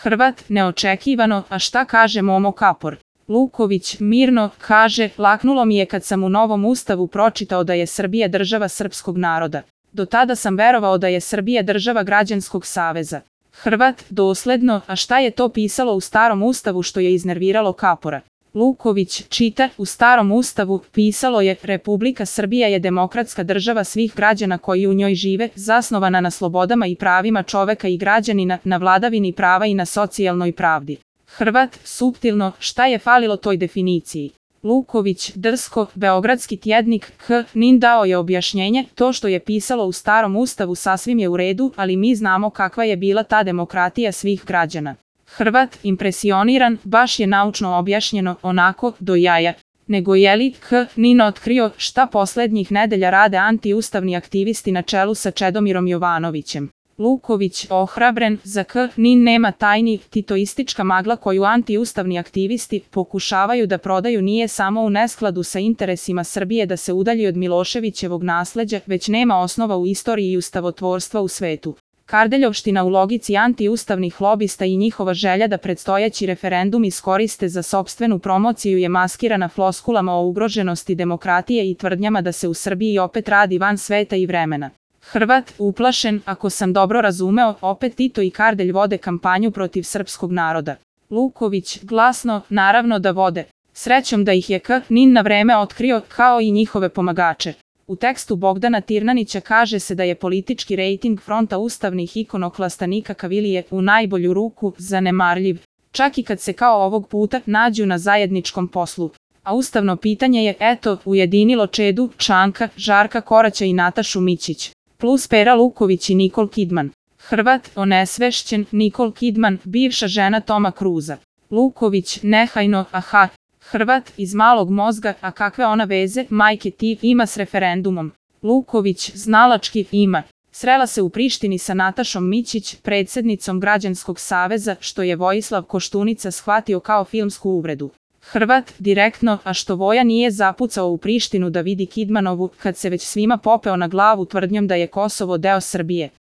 Hrvat, neočekivano, a šta kaže Momo Kapor? Luković, mirno, kaže, laknulo mi je kad sam u novom ustavu pročitao da je Srbija država srpskog naroda. Do tada sam verovao da je Srbija država građanskog saveza. Hrvat, dosledno, a šta je to pisalo u starom ustavu što je iznerviralo Kapora? Luković, čita, u starom ustavu pisalo je: Republika Srbija je demokratska država svih građana koji u njoj žive, zasnovana na slobodama i pravima čoveka i građanina, na vladavini prava i na socijalnoj pravdi. Hrvat, suptilno, šta je falilo toj definiciji? Luković, drsko, Beogradski tjednik, Nin dao je objašnjenje: to što je pisalo u starom ustavu sasvim je u redu, ali mi znamo kakva je bila ta demokratija svih građana. Hrvat, impresioniran, baš je naučno objašnjeno, onako, do jaja. Nego je li Nin otkrio šta poslednjih nedelja rade antiustavni aktivisti na čelu sa Čedomirom Jovanovićem? Luković, ohrabren, za Nin nema tajni, titoistička magla koju antiustavni aktivisti pokušavaju da prodaju nije samo u neskladu sa interesima Srbije da se udalji od Miloševićevog nasleđa, već nema osnova u istoriji i ustavotvorstva u svetu. Kardeljovština u logici antiustavnih lobista i njihova želja da predstojeći referendum iskoriste za sopstvenu promociju je maskirana floskulama o ugroženosti demokratije i tvrdnjama da se u Srbiji opet radi van sveta i vremena. Hrvat, uplašen, ako sam dobro razumeo, opet Tito i Kardelj vode kampanju protiv srpskog naroda. Luković, glasno, naravno da vode. Srećom da ih je Nin na vreme otkrio, kao i njihove pomagače. U tekstu Bogdana Tirnanića kaže se da je politički rejting fronta ustavnih ikonoklasta Nika Kavilije u najbolju ruku zanemarljiv, čak i kad se kao ovog puta nađu na zajedničkom poslu. A ustavno pitanje je, eto, ujedinilo Čedu, Čanka, Žarka Koraća i Natašu Mićić, plus Pera Luković i Nikol Kidman. Hrvat, onesvešćen, Nikol Kidman, bivša žena Toma Kruza. Luković, nehajno, aha. Hrvat, iz malog mozga, a kakve ona veze, majke ti, ima s referendumom? Luković, znalački, ima. Srela se u Prištini sa Natašom Mićić, predsjednicom Građanskog saveza, što je Vojislav Koštunica shvatio kao filmsku uvredu. Hrvat, direktno, a što Voja nije zapucao u Prištinu da vidi Kidmanovu, kad se već svima popeo na glavu tvrdnjom da je Kosovo deo Srbije.